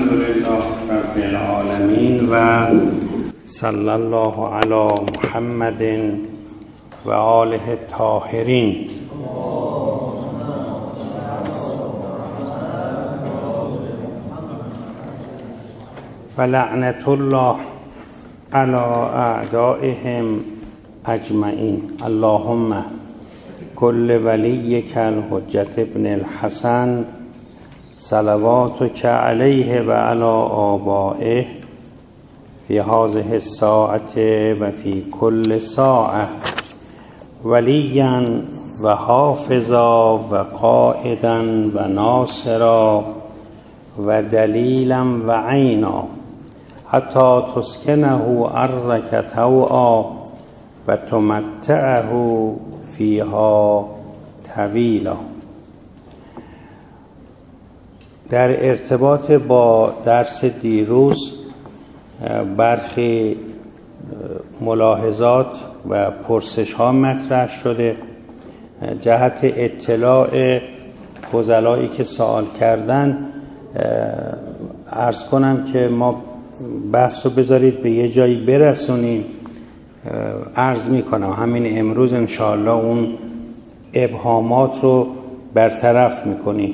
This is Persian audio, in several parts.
الحمدلله رب العالمین و صلی الله علی محمد و آله الطاهرین. و لعنت الله علی اعدائهم اجمعین. اللهم کل ولیک الحجة ابن الحسن صلواتک علیه و علی آبائه فی هذه الساعة و فی کل ساعة ولیا و حافظا و قائدا و ناصرا و دلیلا و عینا حتی تسکنه ارضک طوعا و تمتعه فیها طویلا. در ارتباط با درس دیروز برخی ملاحظات و پرسش ها مطرح شده جهت اطلاع فضلایی که سوال کردن. عرض کنم که ما بحث رو بذارید به یه جایی برسونیم. عرض میکنم همین امروز انشاءالله اون ابهامات رو برطرف میکنیم.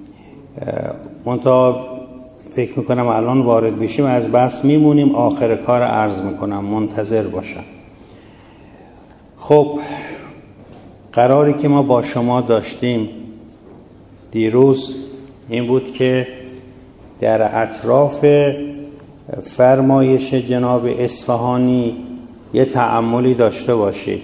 منتها فکر میکنم الان وارد بشیم از بحث میمونیم، آخر کار عرض میکنم، منتظر باشم. خب قراری که ما با شما داشتیم دیروز این بود که در اطراف فرمایش جناب اصفهانی یه تأملی داشته باشید.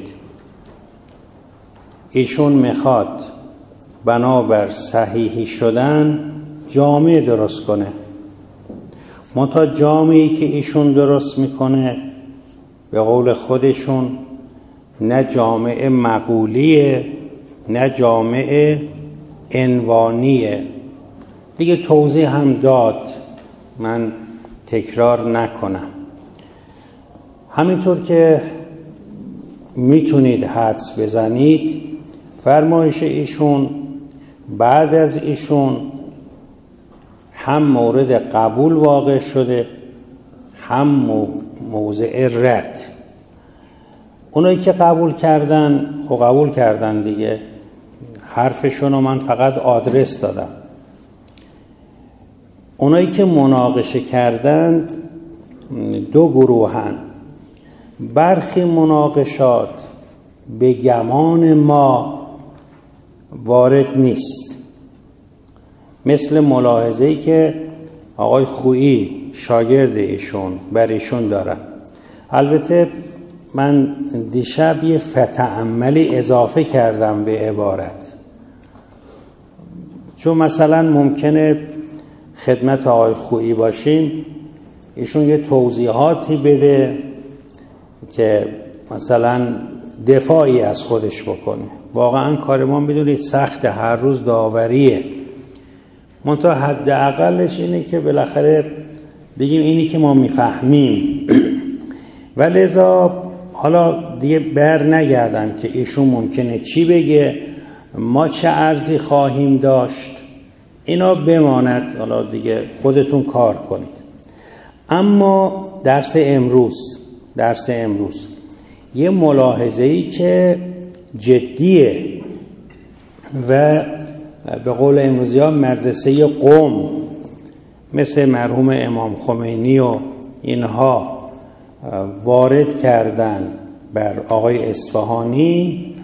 ایشون میخواد بنابر صحیحی شدن جامعه درست کنه. منتها جامعه‌ای که ایشون درست میکنه به قول خودشون نه جامعه مقولیه نه جامعه عنوانیه. دیگه توضیح هم داد، من تکرار نکنم. همینطور که میتونید حدس بزنید فرمایش ایشون بعد از ایشون هم مورد قبول واقع شده هم موضع رد. اونایی که قبول کردن خب قبول کردن دیگه، حرفشون رو من فقط آدرس دادم. اونایی که مناقشه کردند دو گروهن. برخی مناقشات به گمان ما وارد نیست، مثل ملاحظه‌ای که آقای خویی شاگرد ایشون بر ایشون دارن. البته من دیشب یه فتعملی اضافه کردم به عبارت، چون مثلا ممکنه خدمت آقای خویی باشیم ایشون یه توضیحاتی بده که مثلا دفاعی از خودش بکنه. واقعا کار ما بدونید سخت، هر روز داوریه. منتها حداقلش اینه که بالاخره بگیم اینی که ما میفهمیم. و لذا حالا دیگه بر نگردم که ایشون ممکنه چی بگه، ما چه عرضی خواهیم داشت، اینا بماند، حالا دیگه خودتون کار کنید. اما درس امروز یه ملاحظه‌ای که جدیه و به قول امروزی ها مدرسه قم مثل مرحوم امام خمینی و اینها وارد کردن بر آقای اصفهانی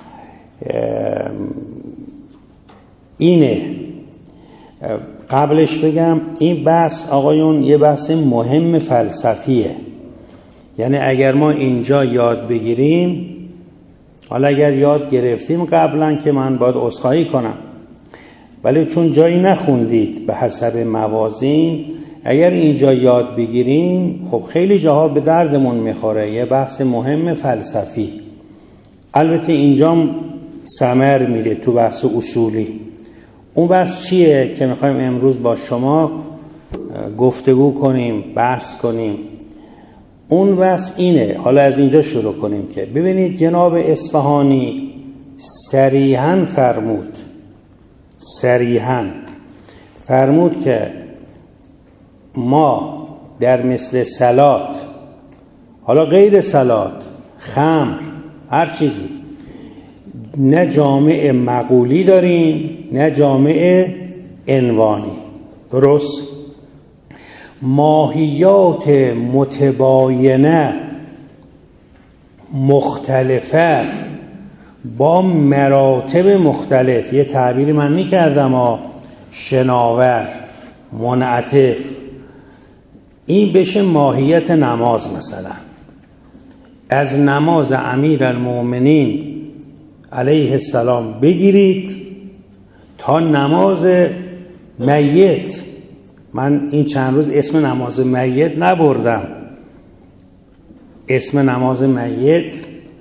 اینه. قبلش بگم این بحث آقایون یه بحث مهم فلسفیه. یعنی اگر ما اینجا یاد بگیریم، حالا اگر یاد گرفتیم قبلا که من باید عذرخواهی کنم، ولی چون جایی نخوندید به حسب موازین، اگر اینجا یاد بگیریم خب خیلی جاها به دردمون میخوره. یه بحث مهم فلسفی. البته اینجا ثمر میده تو بحث اصولی. اون بحث چیه که میخوایم امروز با شما گفتگو کنیم، بحث کنیم؟ اون بحث اینه. حالا از اینجا شروع کنیم که ببینید جناب اصفهانی صریحاً فرمود که ما در مثل صلات، حالا غیر صلات، خمر، هر چیزی، نه جامع مقولی داریم نه جامع عنوانی. درست؟ ماهیات متباینه مختلفه با مراتب مختلف. یه تعبیری من میکردم شناور، منعطف، این بشه ماهیت نماز. مثلا از نماز امیرالمومنین علیه السلام بگیرید تا نماز میت. من این چند روز اسم نماز میت نبردم، اسم نماز میت،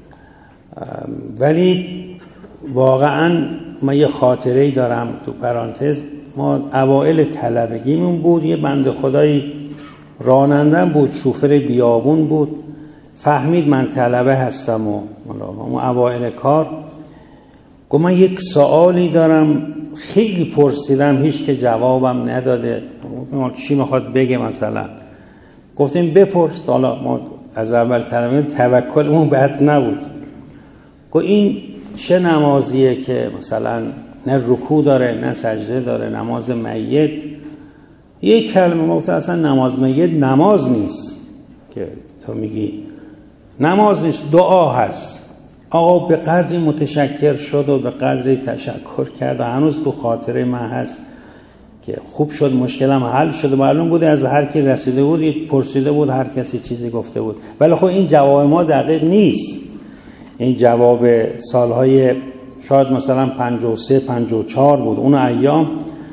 ولی واقعا من یه خاطره‌ای دارم تو پرانتز. ما اوائل طلبگیمون بود، یه بنده خدایی رانندم بود، شوفر بیابون بود، فهمید من طلبه هستم و اوائل کار گفت من یک سوالی دارم، خیلی پرسیدم هیچ که جوابم نداده. چی میخواد بگه مثلا؟ گفتیم بپرس. حالا ما از اول طلبه توکلمون بد نبود. گفت این چه نمازیه که مثلا نه رکوع داره نه سجده داره، نماز میت؟ یک کلمه گفت اصلا نماز میت نماز نیست که تو میگی، نماز نیست، دعا هست. آقا به قدری متشکر شد و به قدری تشکر کرد و هنوز تو خاطره من هست که خوب شد، مشکلم حل شد. معلوم بود از هر کی رسیده بود پرسیده بود، هر کسی چیزی گفته بود. ولی خب این جواب ما دقیق نیست. این جواب سالهای شاید مثلا 53 54 بود اون ایام.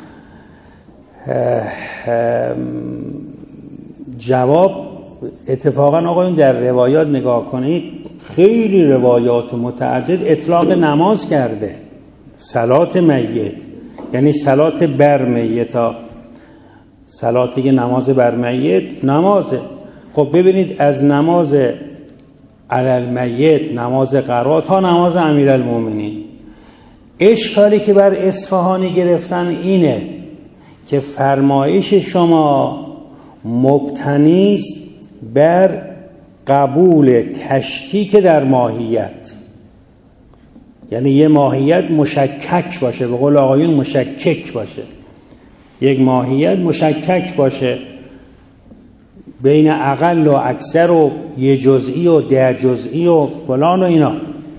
جواب اتفاقا آقایون در روایات نگاه کنید، خیلی روایات متعدد اطلاق نماز کرده. صلات میت یعنی صلات بر میتا، صلاتی که نماز بر میت نمازه. خب ببینید از نماز علی المیت، نماز قرا تا نماز امیرالمومنین، اشکالی که بر اصفهانی گرفتن اینه که فرمایش شما مبتنی است بر قبول تشکیک در ماهیت، یعنی یه ماهیت مشکک باشه، به قول آقایون مشکک باشه، یک ماهیت مشکک باشه بین اقل و اکثر و یه جزئی و 10 جزئی و فلان و اینا.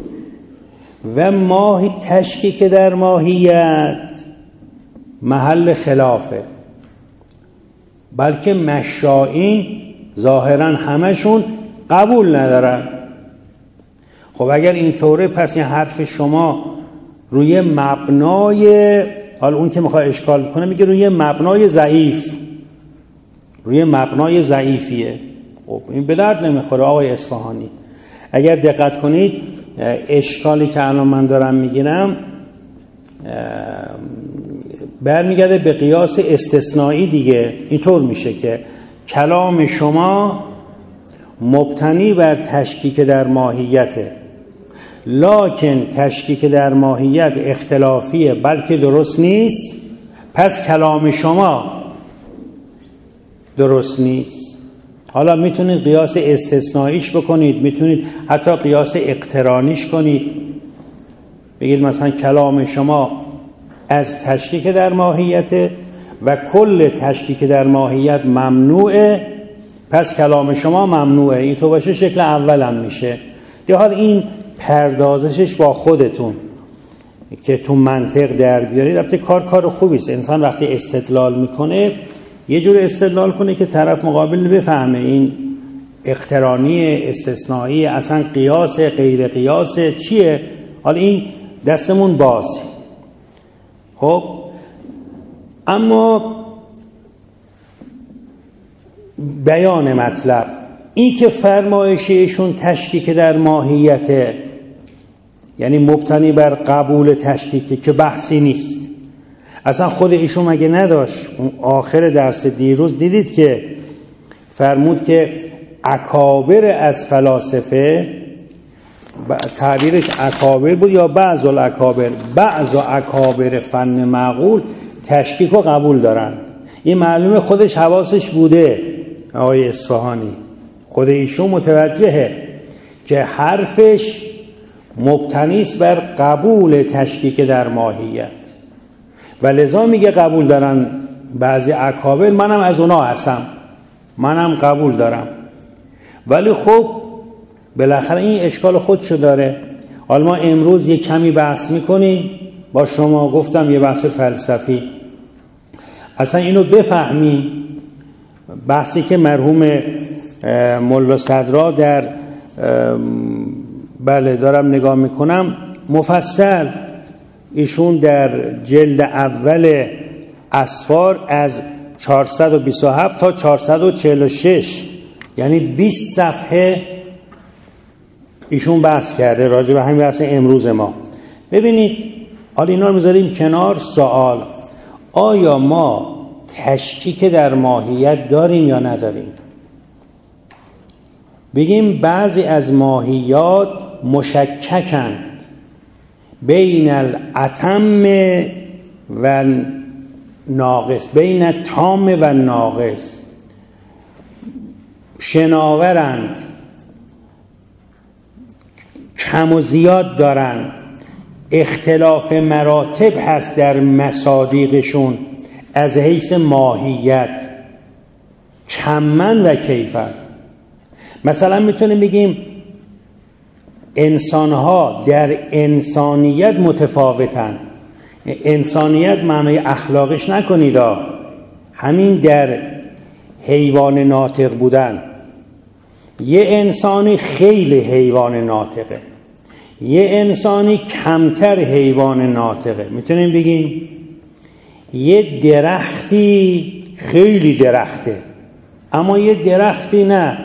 و تشکیک در ماهیت محل خلافه، بلکه مشائین ظاهرا همشون قبول ندارن. خب اگر اینطوره پس این حرف شما روی مبنای، حالا اون که میخواد اشکال کنه میگه روی مبنای ضعیف، روی مبنای ضعیفیه. خب این به درد نمیخوره آقای اصفهانی. اگر دقت کنید اشکالی که الان من دارم میگیرم برمیگرده به قیاس استثنایی دیگه. اینطور میشه که کلام شما مبتنی بر تشکیک در ماهیته، لکن تشکیک در ماهیت اختلافیه بلکه درست نیست، پس کلام شما درست نیست. حالا میتونید قیاس استثنائیش بکنید، میتونید حتی قیاس اقترانیش کنید، بگید مثلا کلام شما از تشکیک در ماهیت و کل تشکیک در ماهیت ممنوعه، پس کلام شما ممنوعه. این تو باشه شکل اولم میشه. یا حال این پردازشش با خودتون که تو منطق در بیارید. البته کار خوبی است. انسان وقتی استدلال میکنه یه جور استدلال کنه که طرف مقابل بفهمه این اقترانی، استثنایی، اصلا قیاس، غیر قیاس چیه. حالا این دستمون باز. خب اما بیان مطلب این که فرمایششون تشکیک در ماهیته، یعنی مبتنی بر قبول تشکیک، که بحثی نیست. اصلا خود ایشون مگه نداشت اون آخر درس دیروز دیدید که فرمود که اکابر از فلاسفه، تعبیرش اکابر بود یا بعض الاکابر، بعض اکابر فن معقول تشکیک رو قبول دارن. این معلومه خودش حواسش بوده، آقای اصفهانی خود ایشون متوجهه که حرفش مبتنی است بر قبول تشکیک در ماهیت و لذا میگه قبول دارن بعضی اکابر، منم از اونا هستم، منم قبول دارم. ولی خب بالاخره این اشکال خودشو داره. حالا ما امروز یه کمی بحث میکنیم با شما، گفتم یه بحث فلسفی، اصلا اینو بفهمیم. بحثی که مرحوم ملا صدرا در بله دارم نگاه میکنم مفصل، ایشون در جلد اول اسفار از 427 تا 446 یعنی 20 صفحه ایشون بحث کرده راجع به همین بحث امروز ما. ببینید حالا اینا رو میذاریم کنار. سوال: آیا ما تشکیک در ماهیت داریم یا نداریم؟ بگیم بعضی از ماهیات مشککند بین الاتم و ناقص، بین تام و ناقص، شناورند، کم و زیاد دارند، اختلاف مراتب هست در مصادیقشون از حیث ماهیت، کمن و کیفن. مثلا میتونیم بگیم انسانها در انسانیت متفاوتن. انسانیت معنای اخلاقش نکنید، همین در حیوان ناطق بودن. یه انسانی خیلی حیوان ناطقه، یه انسانی کمتر حیوان ناطقه. میتونیم بگیم یه درختی خیلی درخته اما یه درختی نه،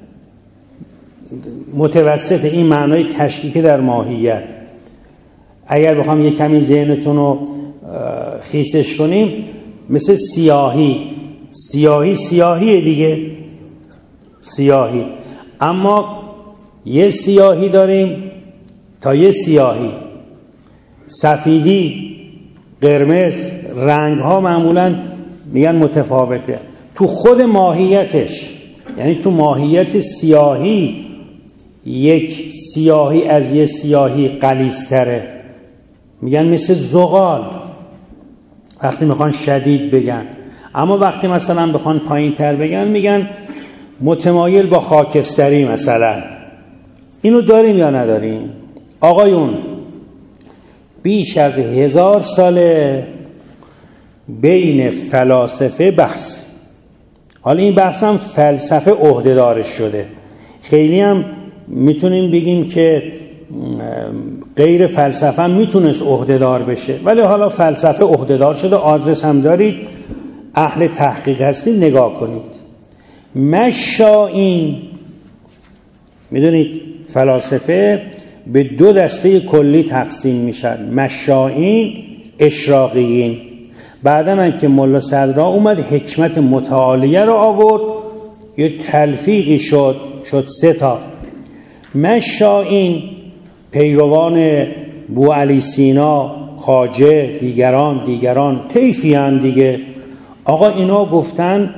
متوسط. این معنای تشکیک در ماهیت. اگر بخوام یه کمی ذهنتون رو خیسش کنیم، مثل سیاهی دیگه، سیاهی. اما یه سیاهی داریم تا یه سیاهی، سفیدی، قرمز، رنگ ها معمولا میگن متفاوته تو خود ماهیتش. یعنی تو ماهیت سیاهی یک سیاهی از یه سیاهی غلیظ‌تره، میگن مثل زغال وقتی میخوان شدید بگن. اما وقتی مثلا بخوان پایین تر بگن میگن متمایل با خاکستری مثلا. اینو داریم یا نداریم؟ آقایون بیش از 1000 ساله بین فلاسفه بحث. حالا این بحث هم فلسفه عهده‌دارش شده. خیلی هم میتونیم بگیم که غیر فلسفه هم میتونست عهده‌دار بشه، ولی حالا فلسفه عهده‌دار شده. آدرس هم دارید، اهل تحقیق هستید، نگاه کنید. مشائین، میدونید فلاسفه به 2 دسته کلی تقسیم میشن: مشائین، اشراقیین. بعدن هم که ملا صدرا اومد حکمت متعالیه رو آورد، یه تلفیقی شد 3 تا. مشائین پیروان بو علی سینا، خواجه، دیگران طیفی هم دیگه. آقا اینا گفتن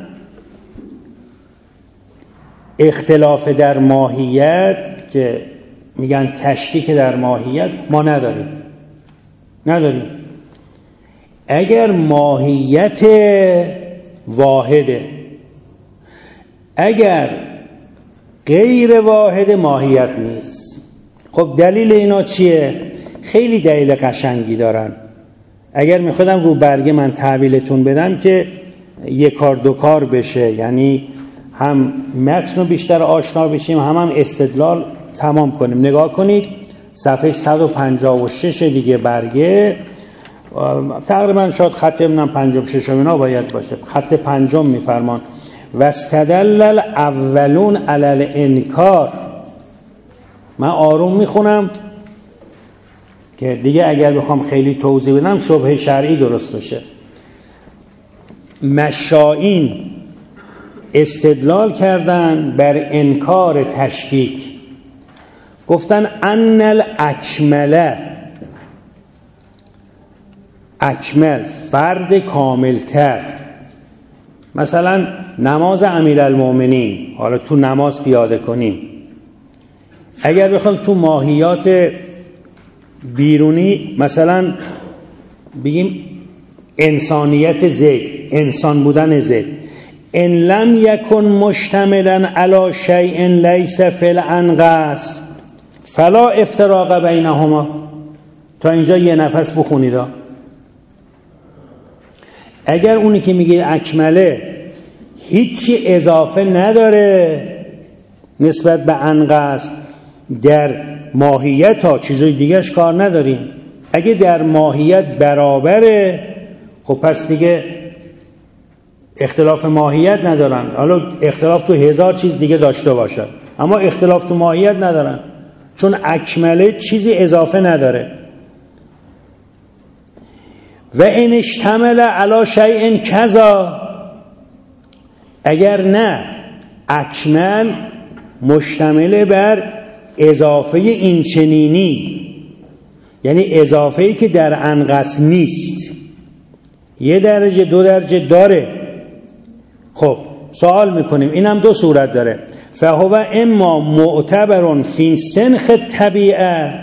اختلاف در ماهیت که میگن تشکیک در ماهیت ما نداریم. اگر ماهیت واحده، اگر غیر واحد ماهیت نیست. خب دلیل اینا چیه؟ خیلی دلیل قشنگی دارن. اگر میخوادم رو برگه من تحویلتون بدم که 1 کار 2 کار بشه، یعنی هم متن رو بیشتر آشنا بشیم، هم استدلال تمام کنیم. نگاه کنید صفحه 156 دیگه برگه، تقریبا شاید خط 56 اینا باید باشه، خط 5 میفرمان: واستدل الاولون علی الانکار. من آروم میخونم که دیگه اگر بخوام خیلی توضیح بدم شبهه شرعی درست بشه. مشائین استدلال کردن بر انکار تشکیک، گفتن ان الاکمل فرد کاملتر مثلا نماز امیرالمومنین، حالا تو نماز پیاده کنیم، اگر بخوایم تو ماهیات بیرونی مثلا بگیم انسانیت زید، انسان بودن زید، ان لم یکن مشتملا علی شیء لیس فی الانقاص فلا افتراق بینهما. تا اینجا یه نفس بخونید. اگر اونی که میگه اکمله هیچی اضافه نداره نسبت به انقاص، در ماهیت ها چیزای دیگرش کار نداریم. اگه در ماهیت برابره خب پس دیگه اختلاف ماهیت ندارن. حالا اختلاف تو 1000 چیز دیگه داشته باشه اما اختلاف تو ماهیت ندارن، چون اکمله چیزی اضافه نداره. و ان اشتمل علی شیء کذا، اگر نه اکمل مشتمل بر اضافه این چنینی، یعنی اضافه‌ای که در انقص نیست، 1 درجه 2 درجه داره. خب سوال میکنیم اینم 2 صورت داره. فهو اما معتبر فی سنخ طبیعه،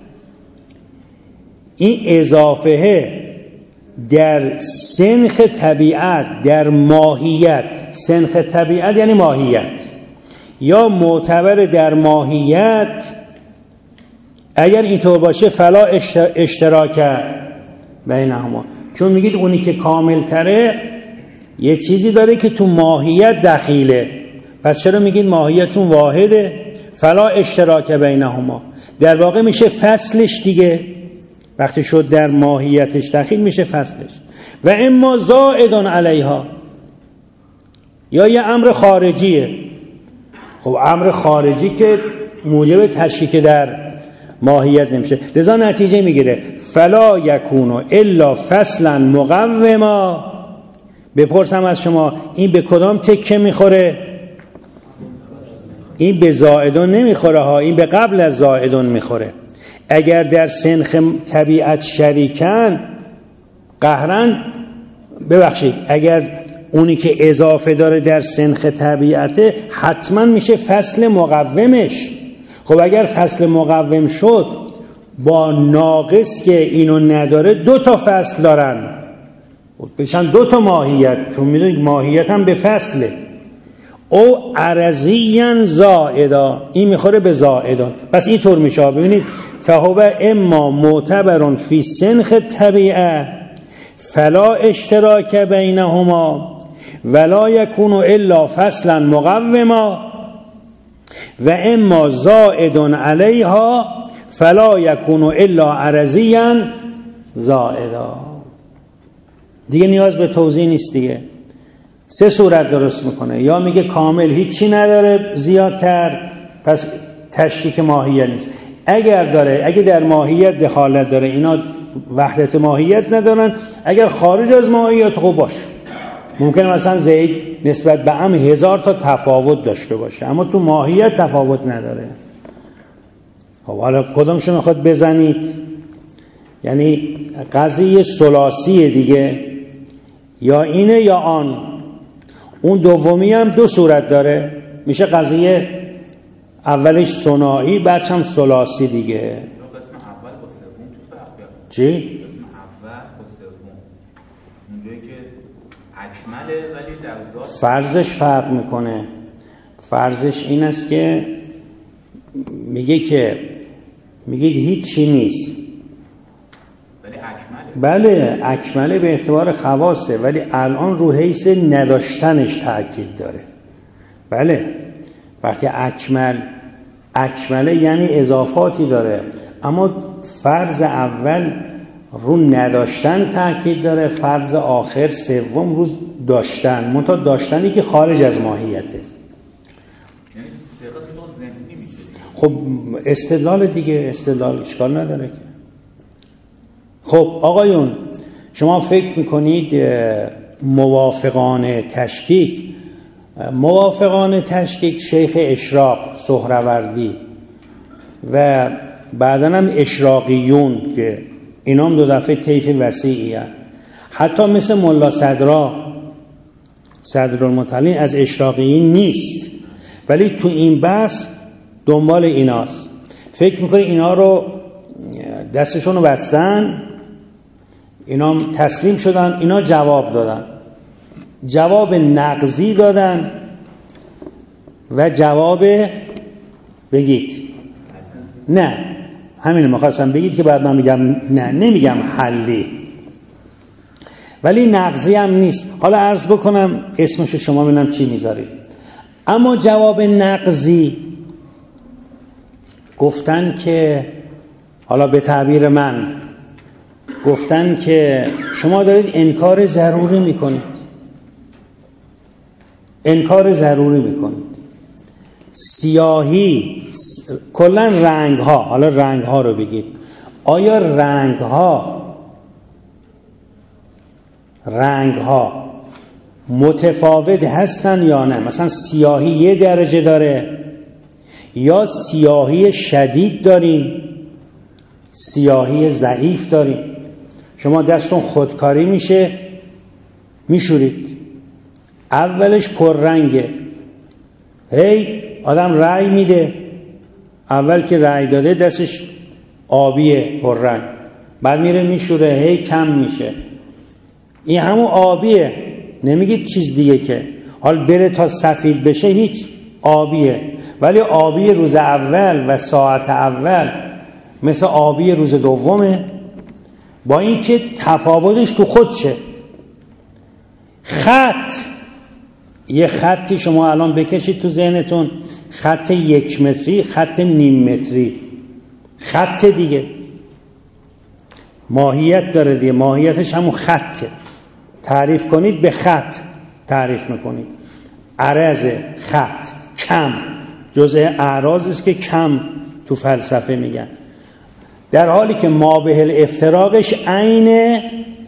این اضافه در سنخ طبیعت، در ماهیت، سنخ طبیعت یعنی ماهیت، یا معتبر در ماهیت. اگر اینطور باشه فلا اشتراک بینهما، چون میگید اونی که کامل تره یه چیزی داره که تو ماهیت دخیله، پس چرا میگید ماهیت چون واحده؟ فلا اشتراک بینهما، در واقع میشه فصلش دیگه، وقتی شد در ماهیتش دخیل میشه فصلش. و اما زائد علیها، یا یه امر خارجیه. خب امر خارجی که موجب تشکیک در ماهیت نمیشه، لذا نتیجه میگیره فلا یکونو الا فصلا مقوما. بپرسم از شما این به کدام تکه میخوره؟ این به زائدون نمیخوره ها، این به قبل از زائدون میخوره. اگر در سنخ طبیعت شریکن قهرن، ببخشید اگر اونی که اضافه داره در سنخ طبیعته حتما میشه فصل مقومش. خب اگر فصل مقوم شد با ناقص که اینو نداره 2 تا فصل دارن، بشن 2 تا ماهیت، چون میدونید ماهیت هم به فصله. او عرضیاً زائدا، این میخوره به زائدان، پس این طور میشه. ببینید فهو اما معتبر فی سنخ طبیعه فلا اشتراک بینهما ولا یکون الا فصلا مقوما، و اما زائد علیها فلا یکون الا عرضیاً زائدا. دیگه نیاز به توضیح نیست دیگه. 3 صورت درست میکنه، یا میگه کامل هیچی نداره زیادتر پس تشکیک ماهیت نیست، اگر داره، اگه در ماهیت دخالت داره اینا وحدت ماهیت ندارن، اگر خارج از ماهیت خب باش، ممکنه مثلا زید نسبت به ام 1000 تا تفاوت داشته باشه اما تو ماهیت تفاوت نداره. خب حالا کدومشو میخواد بزنید؟ یعنی قضیه ثلاثیه دیگه، یا اینه یا آن. اون دومی هم 2 صورت داره، میشه قضیه اولش ثنایی بعدش هم ثلاثی دیگه. قسم اول با سوم تو فرق داره. چی؟ قسم اول با سوم اونجایی که اکمله ولی در ذات فرضش فرق میکنه. فرضش این است که میگه که میگید هیچی نیست، ولی اکمله. بله اکمله به اعتبار خواصه، ولی الان رو حیث نداشتنش تأکید داره. بله وقتی اکمله یعنی اضافاتی داره، اما فرض اول رو نداشتن تأکید داره، فرض آخر سوم رو داشتن، منتها داشتنی که خارج از ماهیته. یعنی صيغه تو ذهنی میشه. خب استدلال دیگه، استدلال اشکال نداره که. خب آقایون شما فکر میکنید موافقان تشکیک شیخ اشراق سهروردی و بعدن هم اشراقیون که اینا هم 2 دفعه طیف وسیعی هست، حتی مثل ملا صدرا صدرالمتعلین از اشراقیین نیست، ولی تو این بحث دنبال ایناست. فکر میکنه اینا رو دستشون رو بستن، اینا تسلیم شدن، اینا جواب دادن، جواب نقضی دادن و جواب بگید نه، همین میخواستم بگید که بعد من میگم نه، نمیگم حلی، ولی نقضی هم نیست. حالا عرض بکنم اسمشو شما ببینم چی میذارید. اما جواب نقضی گفتن که، حالا به تعبیر من گفتن که شما دارید انکار ضروری میکنید، انکار ضروری میکنید. سیاهی کلا رنگ ها، حالا رنگ ها رو بگید، آیا رنگ ها متفاوت هستن یا نه؟ مثلا سیاهی 1 درجه داره یا سیاهی شدید داریم، سیاهی ضعیف داریم؟ شما دستون خودکاری میشه میشورید، اولش پررنگه، هی آدم رأی میده، اول که رأی داده دستش آبیه پررنگ، بعد میره میشوره، هی کم میشه، این همون آبیه، نمیگید چیز دیگه که. حال بره تا سفید بشه هیچ، آبیه. ولی آبی روز اول و ساعت اول مثل آبی روز دومه، با اینکه تفاوتش تو خودشه. خط، یه خطی شما الان بکشید تو ذهنتون، خط 1 متری، خط نیم متری، خط دیگه ماهیت داره دیگه، ماهیتش همون خطه. تعریف کنید به خط تعریف میکنید. عرض خط کم جزء اعراض است که کم تو فلسفه میگن، در حالی که مابه الافتراقش عین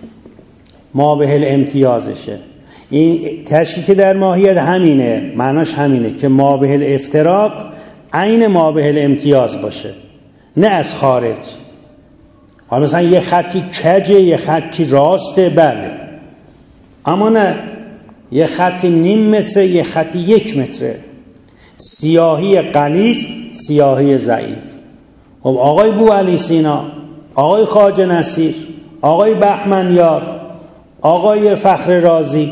مابه الامتیازشه. این تشکیک در ماهیت همینه، معناش همینه که مابه الافتراق عین مابه الامتیاز باشه، نه از خارج. حالا مثلا یه خطی کجه، یه خطی راسته، بله، اما نه یه خطی نیم متره، یه خطی 1 متره. سیاهی غلیظ، سیاهی ضعیف. خب آقای بوعلی سینا، آقای خواجه نصیر، آقای بهمنیار، آقای فخر رازی،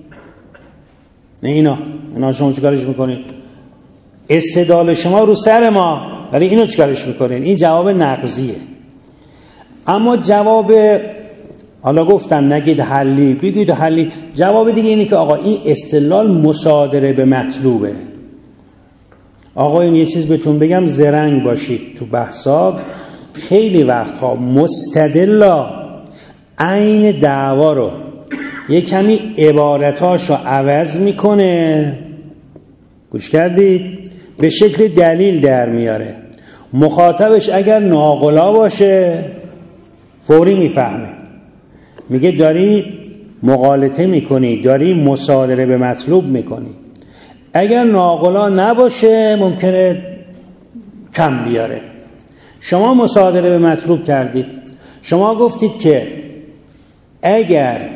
نه اینا شما چیکارش میکنید؟ استدلال شما رو سر ما، ولی اینو چیکارش میکنید؟ این جواب نقضیه. اما جواب، حالا گفتم نگید حلی، بگید حلی. جواب دیگه اینه که آقا این استدلال مصادره به مطلوبه. آقا این یه چیز بهتون بگم، زرنگ باشید تو بحثا، خیلی وقتها مستدلا عین دعوا رو یه کمی عبارتاشو عوض میکنه، گوش کردید، به شکل دلیل در میاره. مخاطبش اگر ناقلا باشه فوری میفهمه، میگه داری مغالطه میکنی، داری مصادره به مطلوب میکنی. اگر ناقلا نباشه ممکنه کم بیاره. شما مصادره به مطلوب کردید، شما گفتید که اگر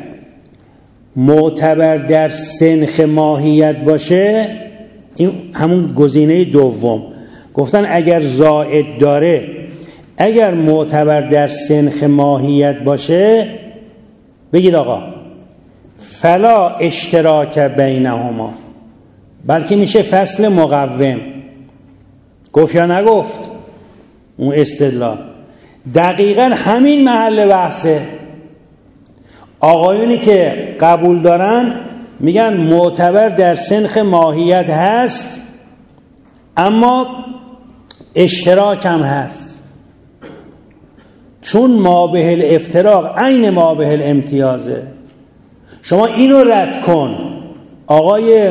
معتبر در سنخ ماهیت باشه، این همون گزینه دوم، گفتن اگر زائد داره، اگر معتبر در سنخ ماهیت باشه، بگید آقا فلا اشتراک بینهما، بلکه میشه فصل مقوم. گفت یا نگفت اون استدلال؟ دقیقا همین محل بحثه. آقایونی که قبول دارن میگن معتبر در سنخ ماهیت هست، اما اشتراک هم هست، چون مابه الافتراق عین مابه الامتیازه. شما اینو رد کن آقای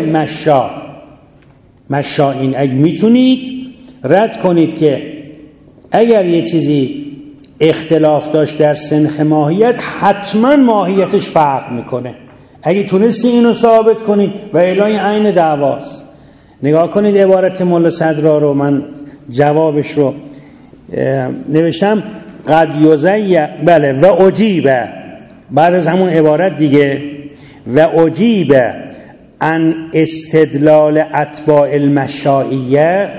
مشائین، اگه میتونید رد کنید که اگر یه چیزی اختلاف داشت در سنخ ماهیت، حتما ماهیتش فرق میکنه. اگه تونستی اینو ثابت کنی و الهی عین دعواست. نگاه کنید عبارت مولا صدرا رو، من جوابش رو نوشتم. قد یزیع، بله، و اجیبه، بعد از همون عبارت دیگه، و اجیبه عن استدلال اتباع المشائیه،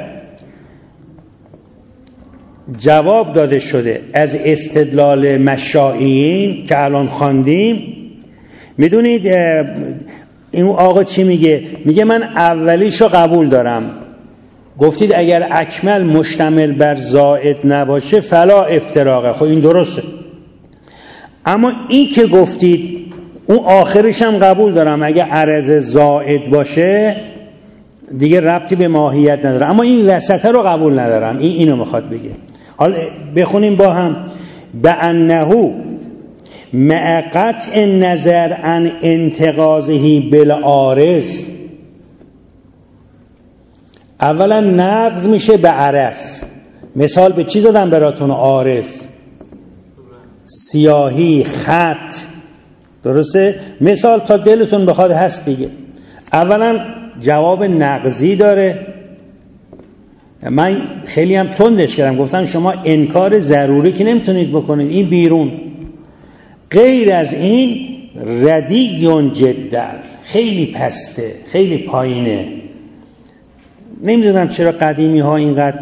جواب داده شده از استدلال مشائیین که الان خواندیم. میدونید این آقا چی میگه؟ میگه من اولیشو قبول دارم. گفتید اگر اکمل مشتمل بر زائد نباشه فلا افتراقه، خب این درسته. اما این که گفتید اون آخرش هم قبول دارم، اگر عرض زائد باشه دیگه ربطی به ماهیت نداره، اما این وسطه رو قبول ندارم. اینو میخواد بگه. حالا بخونیم با هم. بأنه مع قطع نظر عن انتقاضه بالعارض، اولا نقض میشه به عرض. مثال به چی زدم براتون؟ عارض، سیاهی، خط، درسته؟ مثال تا دلتون بخواد هست دیگه. اولا جواب نقضی داره. من خیلی هم تندش کردم، گفتم شما انکار ضروری که نمیتونید بکنید، این بیرون. غیر از این ردیون جدا، خیلی پسته، خیلی پایینه. نمیدونم چرا قدیمی ها اینقدر،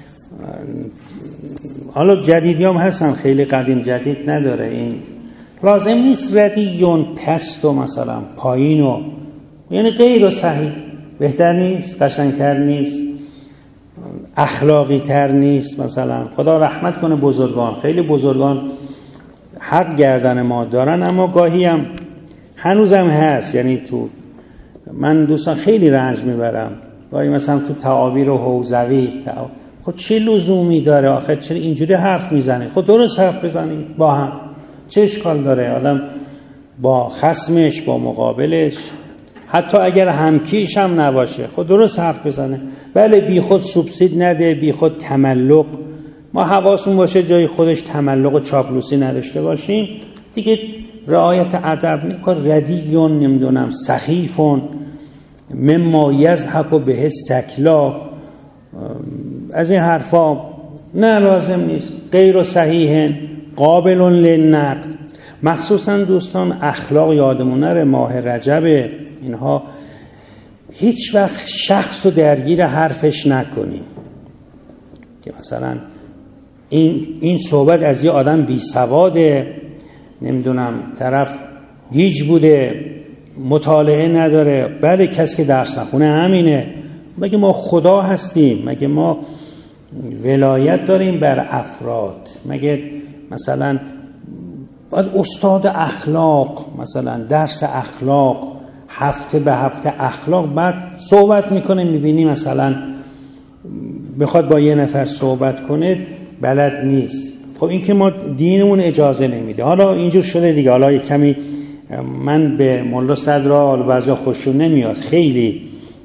حالا جدیدی هم هستن خیلی قدیم جدید نداره، این لازم نیست ردیون پست و مثلا پایین و یعنی غیر و صحیح. بهتر نیست؟ قشنگتر نیست؟ اخلاقی تر نیست؟ مثلا خدا رحمت کنه بزرگان، خیلی بزرگان حق گردن ما دارن، اما گاهی هم هنوزم هست. یعنی تو من دوستان خیلی رنج میبرم گاهی مثلا تو تعابیر و حوزوی خب چه لزومی داره آخه؟ چرا اینجوری حرف میزنید؟ خب درست حرف بزنید با هم، چه اشکال داره؟ آدم با خصمش، با مقابلش، حتی اگر همکیش هم نباشه خب درست حرف بزنه. بله بی خود سوبسید نده، بی خود تملق، ما حواسون باشه جای خودش تملق و چاپلوسی نداشته باشیم دیگه. رعایت ادب نکن. ردیون نمیدونم سخیفون مما یضحک به سکلا، از این حرفا نه لازم نیست. غیر صحیح قابل للنقد. مخصوصا دوستان اخلاق یادمون نره، ماه رجب اینها هیچ وقت شخص رو درگیر حرفش نکنیم که مثلا این صحبت از یه آدم بی سواده، نمیدونم طرف گیج بوده، مطالعه نداره. بله کسی که درس نخونه همینه. مگه ما خدا هستیم؟ مگه ما ولایت داریم بر افراد؟ مگه مثلا باید استاد اخلاق مثلا درس اخلاق هفته به هفته اخلاق بعد صحبت میکنه، میبینی مثلا بخواد با یه نفر صحبت کنه بلد نیست. خب این که ما دینمون اجازه نمیده. حالا اینجور شده دیگه. حالا یک کمی من به مولا صدرا بعضیا خوششون نمیاد، خیلی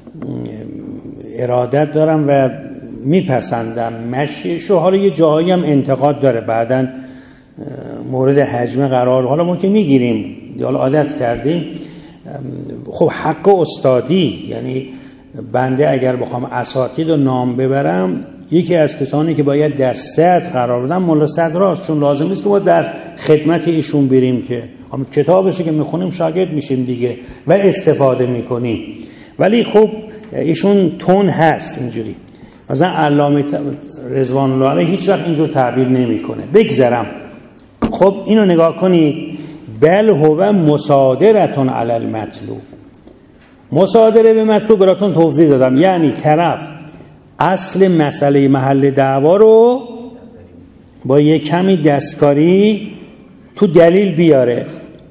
ارادت دارم و میپسندم مشیشو. حالا یه جایی هم انتقاد داره، بعداً مورد حجم قرار، حالا ما که میگیریم، حالا عادت کردیم. خب حق استادی، یعنی بنده اگر بخوام اساتید رو نام ببرم، یکی از کسانی که باید در صدر قرار بدم مولا صدراست، چون لازم نیست که ما در خدمت ایشون بریم، که هم کتابشو که میخونیم شاگرد میشیم دیگه و استفاده میکنیم. ولی خب ایشون تون هست اینجوری. مثلا علامه رضوان الله علیه هیچ وقت اینجور تعبیر نمیکنه. بگذرم. خب اینو نگاه کنید. بل هو مصادرتون علی المطلوب. مصادره به مطلوب براتون توضیح دادم، یعنی طرف اصل مسئله محل دعوا رو با یک کمی دستکاری تو دلیل بیاره.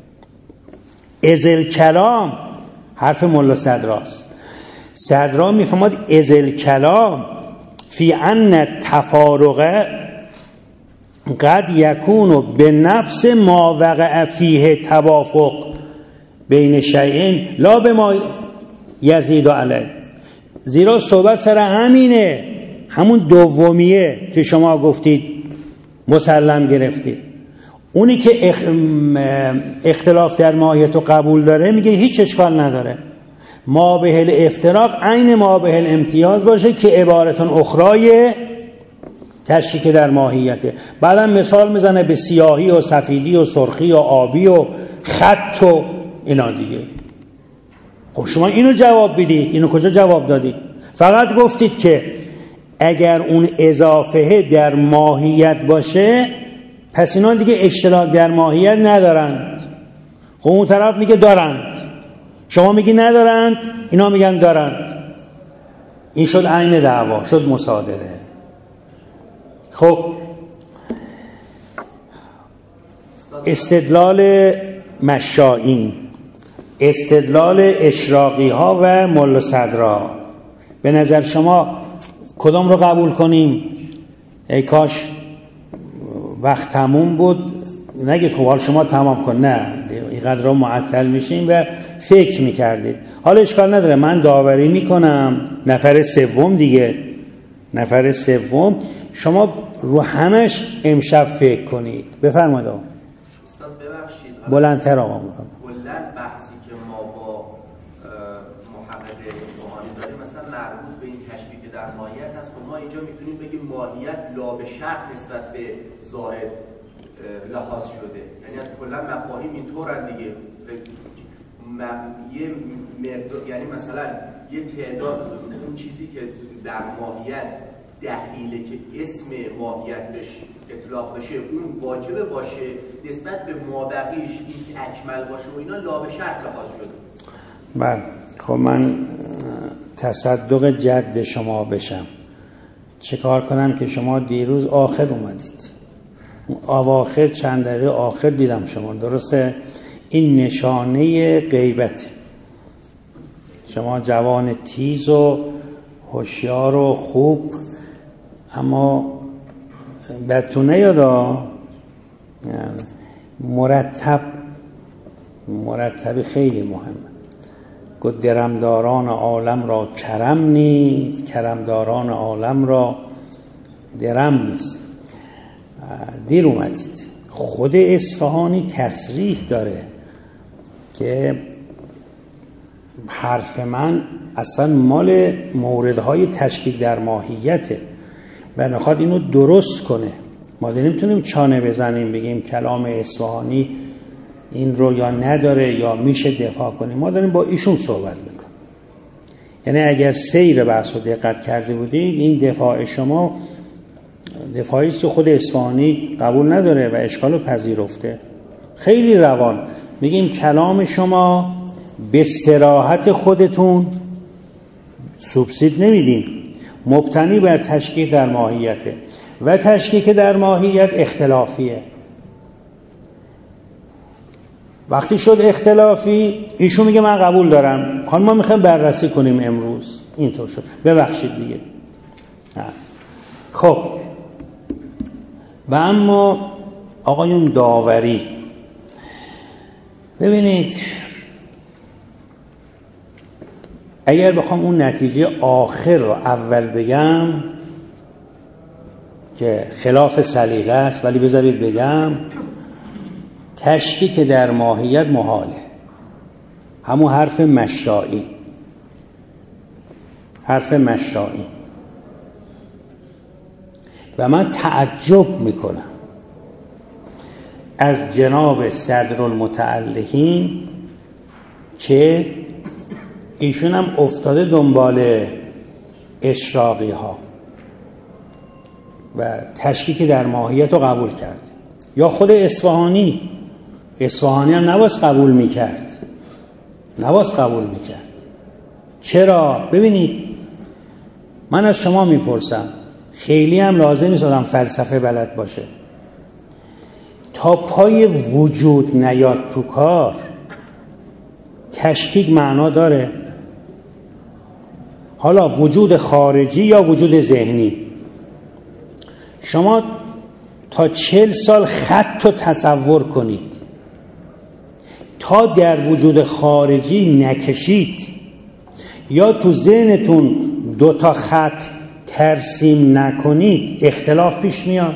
ازل کلام حرف مولا صدراست. صدرا میفهمد ازل کلام فی ان تفارقه قد یکونو به نفس ما وقع فیه توافق بین شیئین لا به ما یزید علیه. زیرا صحبت سر همینه، همون دومیه که شما گفتید مسلم گرفتید. اونی که اختلاف در ماهیت و قبول داره میگه هیچ اشکال نداره، ما به الافتراق عین ما به الامتیاز باشه که عبارتون اخرای تشریک در ماهیته. بعدم مثال میزنه به سیاهی و سفیدی و سرخی و آبی و خط و اینا دیگه. خب شما اینو جواب بدید، اینو کجا جواب دادید؟ فقط گفتید که اگر اون اضافه در ماهیت باشه پس اینا دیگه اشتراک در ماهیت ندارند. خب اون طرف میگه دارند، شما میگی ندارند، اینا میگن دارند. این شد عین دعوا، شد مصادره. خب استدلال مشائین، استدلال اشراقی ها و ملا صدرا، به نظر شما کدام رو قبول کنیم؟ ای کاش وقت تموم بود. نگید خب حال شما تمام کن، نه اینقدر رو معطل میشیم و فکر میکردید. حالا اشکال نداره، من داوری میکنم. نفر سوم دیگه، نفر سوم شما رو همش امشب فکر کنید. بفرمایید آقا. استاد ببخشید بلندتر آقا. کلا بحثی که ما با محقق اصفهانی داریم مثلا مربوط به این تشبیه در ماهیت هست. ما اینجا میتونیم بگیم ماهیت لا به شرط نسبت به زائد لحاظ شده، یعنی از کلا مفاهیم اینطورن دیگه. یه مقدار، یعنی مثلا یه تعداد اون چیزی که در ماهیت دخیله که اسم ماهیت بهش اطلاق بشه اون واجبه باشه، نسبت به مابقیش این که اکمل باشه و اینا لا به شرط لحاظ شده. بله خب من تصدق جد شما بشم، چه کار کنم که شما دیروز آخر اومدید؟ اواخر چند دقیقه آخر دیدم شما، درسته؟ این نشانه غیبت. شما جوان تیز و هوشیار و خوب، اما بهتون نیادا مرتب خیلی مهمه. گفت درمداران عالم را کرم نیست، کرمداران عالم را درم نیست. دیر اومدید. خود اصفهانی تصریح داره که حرف من اصلا مال موردهای تشکیک در ماهیته و میخواد اینو درست کنه. ما نمیتونیم چانه بزنیم بگیم کلام اصفهانی این رو یا نداره یا میشه دفاع کنیم. ما داریم با ایشون صحبت میکنیم. یعنی اگر سیر بحث رو دقت کرده بودید این دفاع شما دفاعی که خود اصفهانی قبول نداره و اشکالو پذیرفته. خیلی روان میگیم کلام شما به صراحت خودتون سوبسید نمیدیم، مبتنی بر تشکیک در ماهیته و تشکیک در ماهیت اختلافیه. وقتی شد اختلافی ایشون میگه من قبول دارم، حالا ما میخوایم بررسی کنیم امروز. اینطور شد. ببخشید دیگه. خب و اما آقایون داوری، ببینید اگر بخوام اون نتیجه آخر رو اول بگم که خلاف سلیقه است، ولی بذارید بگم تشکیک در ماهیت محاله. همون حرف مشائی، حرف مشائی. و من تعجب میکنم از جناب صدرالمتعلقین که ایشون هم افتاده دنبال اشراقی ها و تشکیک در ماهیت رو قبول کرد. یا خود اصفهانی هم نباید قبول میکرد، چرا؟ ببینید من از شما میپرسم، خیلی هم لازم نیست آدم فلسفه بلد باشه، تا پای وجود نیاد تو کار تشکیک معنا داره؟ حالا وجود خارجی یا وجود ذهنی. شما تا 40 سال خط رو تصور کنید، تا در وجود خارجی نکشید یا تو ذهنتون 2 تا خط ترسیم نکنید اختلاف پیش میاد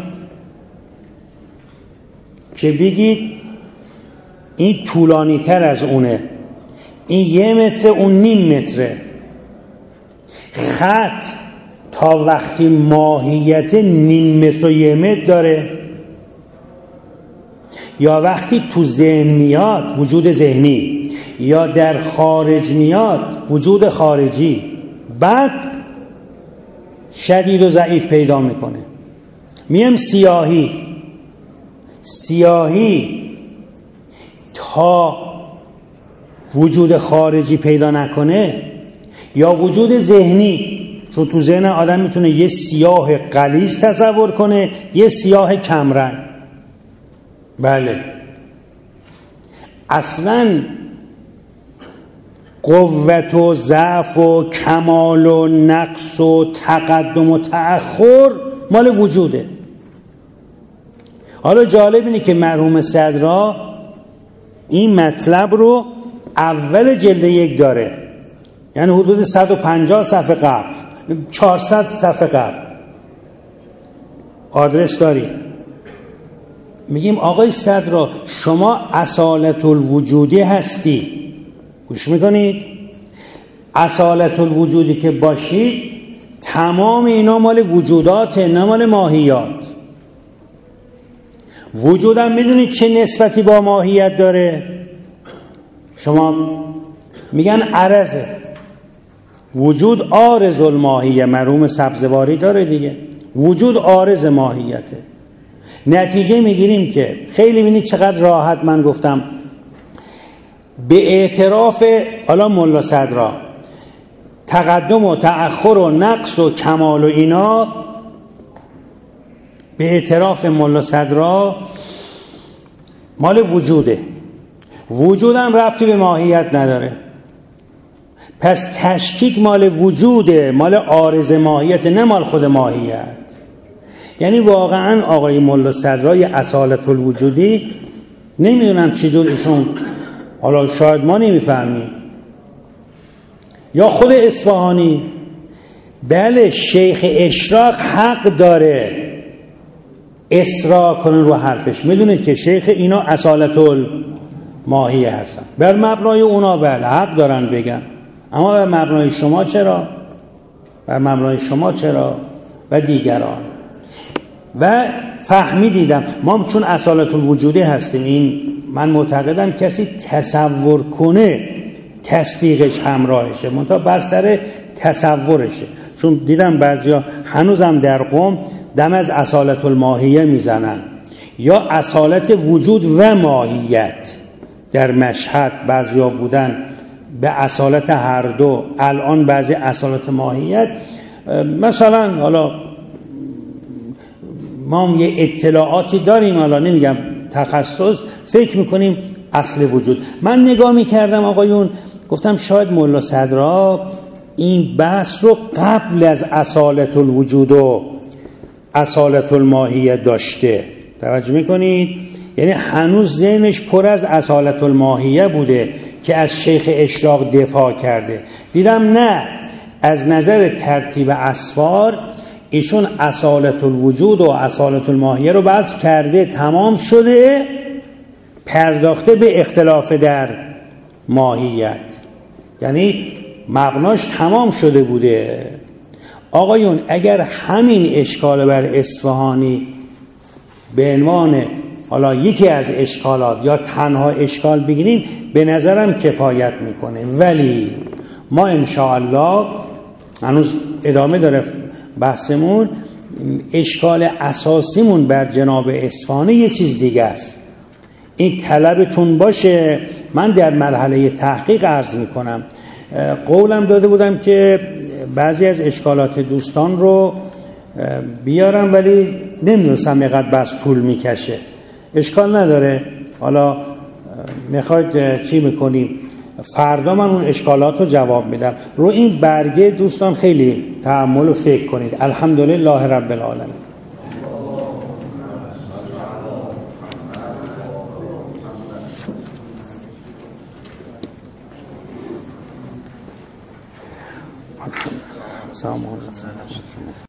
که بگید این طولانی تر از اونه، این 1 متر اون نیم متره. خط تا وقتی ماهیت نیم متر و 1 متر داره، یا وقتی تو ذهن میاد وجود ذهنی، یا در خارج میاد، وجود خارجی، بعد شدید و ضعیف پیدا میکنه. میم سیاهی تا وجود خارجی پیدا نکنه، یا وجود ذهنی، چون تو ذهن آدم میتونه یه سیاه غلیظ تصور کنه، یه سیاه کمرنگ. بله، اصلا قوت و ضعف و کمال و نقص و تقدم و تأخر مال وجوده. حالا جالب اینه که مرحوم صدرا این مطلب رو اول جلد 1 داره، یعنی حدود 150 صفحه قبل، 400 صفحه قبل. آدرس دارید. میگیم آقای صدرا شما اصالت الوجودی هستی، گوش میکنید؟ اصالت الوجودی که باشید، تمام اینا مال وجودات، نه مال ماهیات. وجودم میدونید چه نسبتی با ماهیت داره؟ شما میگن عرضه. وجود عارض الماهیه، مرحوم سبزواری داره دیگه. وجود عارض ماهیته. نتیجه میگیریم که خیلی ببینید چقدر راحت من گفتم، به اعتراف حالا ملا صدرا تقدم و تأخر و نقص و کمال و اینا، به اعتراف ملا صدرا مال وجوده. وجودم ربطی به ماهیت نداره. پس تشکیک مال وجوده، مال عارض ماهیت، نه مال خود ماهیت. یعنی واقعا آقای ملا صدرای اصالت الوجودی، نمیدونم چجور ایشون، حالا شاید ما نمیفهمیم، یا خود اصفهانی. بله، شیخ اشراق حق داره اصرار کنن رو حرفش. میدونید که شیخ اینا اصالت الماهیه هستن، بر مبنای اونا بله حق دارن بگن، اما بر مبنای شما چرا؟ بر مبنای شما چرا؟ و دیگران. و فهمیدیدم ما چون اصالت الوجودی هستیم، این من معتقدم کسی تصور کنه تصدیقش همراهشه، منتها بر سر تصورشه. چون دیدم بعضیا هنوزم در قم دم از اصالت الماهیه میزنن، یا اصالت وجود و ماهیت. در مشهد بعضیا بودن به اصالت هر دو، الان بعضی اصالت ماهیت. مثلا حالا ما هم یه اطلاعاتی داریم، حالا نمیگم تخصص، فکر میکنیم اصل وجود. من نگاه میکردم آقایون، گفتم شاید ملا صدرا این بحث رو قبل از اصالت الوجود و اصالت الماهیه داشته. توجه میکنید؟ یعنی هنوز ذهنش پر از اصالت الماهیه بوده که از شیخ اشراق دفاع کرده. دیدم نه، از نظر ترتیب اسفار ایشون اصالت الوجود و اصالت الماهیه رو بحث کرده، تمام شده، پرداخته به اختلاف در ماهیت، یعنی مبناش تمام شده بوده. آقایون اگر همین اشکال بر اصفهانی به عنوان حالا یکی از اشکالات یا تنها اشکال بگیریم، به نظرم کفایت میکنه. ولی ما انشاءالله، هنوز ادامه داره بحثمون، اشکال اساسیمون بر جناب اصفهانی یه چیز دیگه است. این طلبتون باشه. من در مرحله تحقیق عرض میکنم، قولم داده بودم که بعضی از اشکالات دوستان رو بیارم، ولی نمیدونستم اینقدر بس طول میکشه. اشکال نداره، حالا میخواید چی میکنیم؟ فردا من اون اشکالات رو جواب میدم. رو این برگه دوستان خیلی تأمل و فکر کنید. الحمدلله رب العالمین. سلام علیکم.